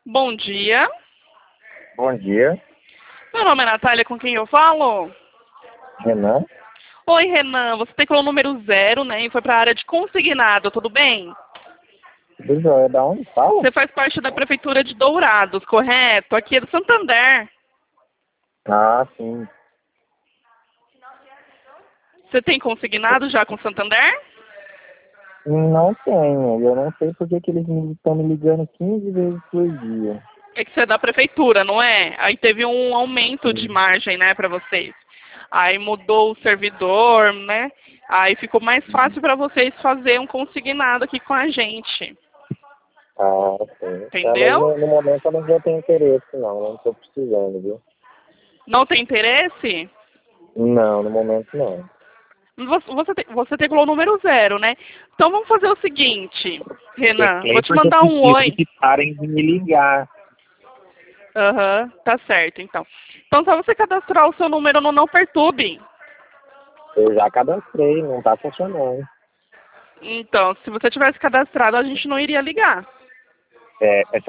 Bom dia. Bom dia, Meu nome é Natália, com quem eu falo? Renan. Oi, Renan. Você tem o número 0, né? E foi para a área de consignado, tudo bem? Do Joia, da onde fala? Você faz parte da Prefeitura de Dourados, correto? Aqui é do Santander. Ah, sim. Você tem consignado já com o Santander? Não tenho, eu não sei porque que eles estão me ligando 15 vezes por dia. É que você é da Prefeitura, não é? Aí teve um aumento de Sim. margem, né, para vocês. Aí mudou o servidor, né? Aí ficou mais fácil para vocês fazer um consignado aqui com a gente. Ah, sim. Tá, mas Entendeu? no momento eu não vou ter interesse, não estou precisando, viu? Não tem interesse? Não, no momento não. Você tem o número 0, né? Então vamos fazer o seguinte, Renan. Vou Teclei te porque eu mandar um preciso oi. que parem de me ligar. Aham, tá certo, então. Então só você cadastrar o seu número no Não Perturbe. Eu já cadastrei, não tá funcionando. Então, se você tivesse cadastrado, a gente não iria ligar. É